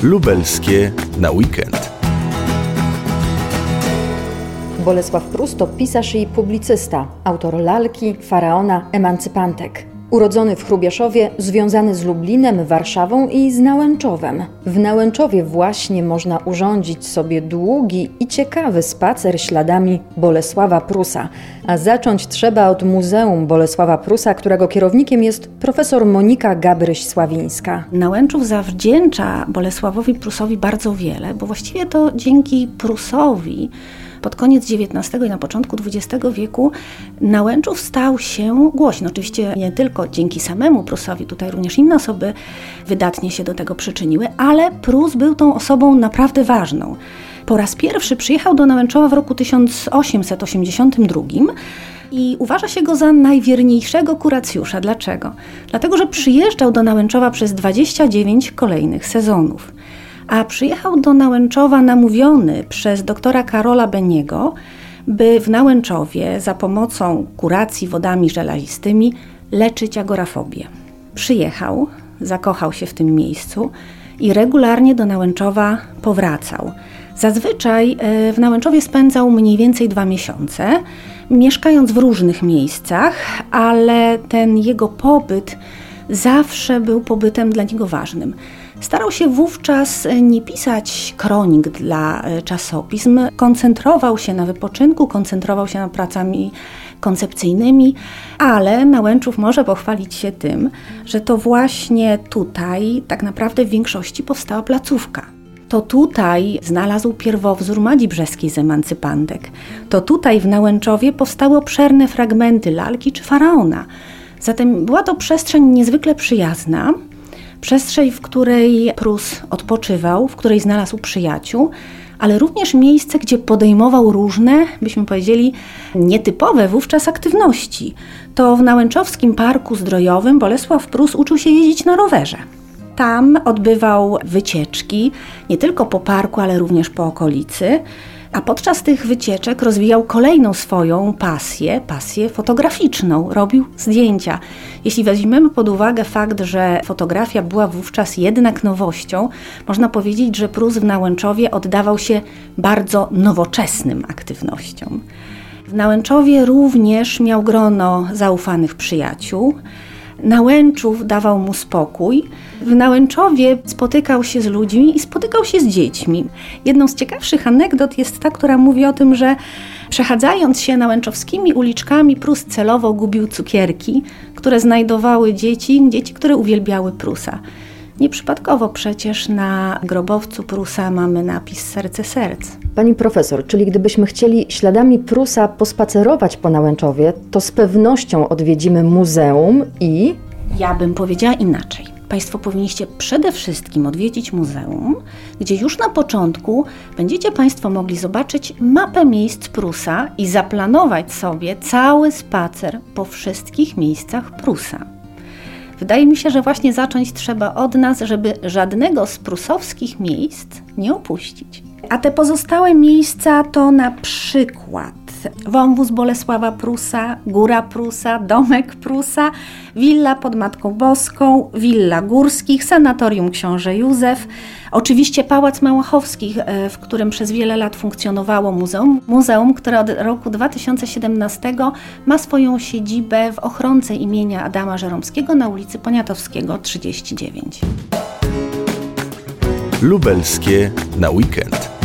Lubelskie na weekend. Bolesław Prus to pisarz i publicysta, autor lalki, faraona, emancypantek. Urodzony w Hrubieszowie, związany z Lublinem, Warszawą i z Nałęczowem. W Nałęczowie właśnie można urządzić sobie długi i ciekawy spacer śladami Bolesława Prusa. A zacząć trzeba od Muzeum Bolesława Prusa, którego kierownikiem jest profesor Monika Gabryś-Sławińska. Nałęczów zawdzięcza Bolesławowi Prusowi bardzo wiele, bo właściwie to dzięki Prusowi pod koniec XIX i na początku XX wieku Nałęczów stał się głośny. Oczywiście nie tylko dzięki samemu Prusowi, tutaj również inne osoby wydatnie się do tego przyczyniły, ale Prus był tą osobą naprawdę ważną. Po raz pierwszy przyjechał do Nałęczowa w roku 1882 i uważa się go za najwierniejszego kuracjusza. Dlaczego? Dlatego, że przyjeżdżał do Nałęczowa przez 29 kolejnych sezonów. A przyjechał do Nałęczowa namówiony przez doktora Karola Beniego, by w Nałęczowie za pomocą kuracji wodami żelazistymi leczyć agorafobię. Przyjechał, zakochał się w tym miejscu i regularnie do Nałęczowa powracał. Zazwyczaj w Nałęczowie spędzał mniej więcej 2 miesiące, mieszkając w różnych miejscach, ale ten jego pobyt zawsze był pobytem dla niego ważnym. Starał się wówczas nie pisać kronik dla czasopism, koncentrował się na wypoczynku, koncentrował się nad pracami koncepcyjnymi, ale Nałęczów może pochwalić się tym, że to właśnie tutaj tak naprawdę w większości powstała placówka. To tutaj znalazł pierwowzór Madzi Brzeskiej z emancypantek. To tutaj w Nałęczowie powstały obszerne fragmenty lalki czy faraona. Zatem była to przestrzeń niezwykle przyjazna, przestrzeń, w której Prus odpoczywał, w której znalazł przyjaciół, ale również miejsce, gdzie podejmował różne, byśmy powiedzieli, nietypowe wówczas aktywności. To w Nałęczowskim Parku Zdrojowym Bolesław Prus uczył się jeździć na rowerze. Tam odbywał wycieczki, nie tylko po parku, ale również po okolicy, a podczas tych wycieczek rozwijał kolejną swoją pasję fotograficzną, robił zdjęcia. Jeśli weźmiemy pod uwagę fakt, że fotografia była wówczas jednak nowością, można powiedzieć, że Prus w Nałęczowie oddawał się bardzo nowoczesnym aktywnościom. W Nałęczowie również miał grono zaufanych przyjaciół. Nałęczów dawał mu spokój. W Nałęczowie spotykał się z ludźmi i spotykał się z dziećmi. Jedną z ciekawszych anegdot jest ta, która mówi o tym, że przechadzając się nałęczowskimi uliczkami, Prus celowo gubił cukierki, które znajdowały dzieci, które uwielbiały Prusa. Nieprzypadkowo przecież na grobowcu Prusa mamy napis Serce serc. Pani profesor, czyli gdybyśmy chcieli śladami Prusa pospacerować po Nałęczowie, to z pewnością odwiedzimy muzeum i... Ja bym powiedziała inaczej. Państwo powinniście przede wszystkim odwiedzić muzeum, gdzie już na początku będziecie Państwo mogli zobaczyć mapę miejsc Prusa i zaplanować sobie cały spacer po wszystkich miejscach Prusa. Wydaje mi się, że właśnie zacząć trzeba od nas, żeby żadnego z prusowskich miejsc nie opuścić. A te pozostałe miejsca to na przykład wąwóz Bolesława Prusa, Góra Prusa, Domek Prusa, Willa pod Matką Boską, Willa Górskich, Sanatorium Książę Józef, oczywiście Pałac Małachowskich, w którym przez wiele lat funkcjonowało muzeum. Muzeum, które od roku 2017 ma swoją siedzibę w Ochronce imienia Adama Żeromskiego na ulicy Poniatowskiego 39. Lubelskie na weekend.